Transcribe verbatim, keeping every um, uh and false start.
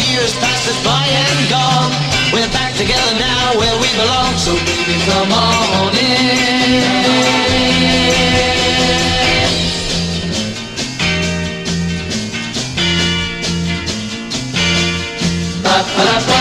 years passed us by and gone. We're back together now where we belong. So baby, come on in. Ba, ba, ba.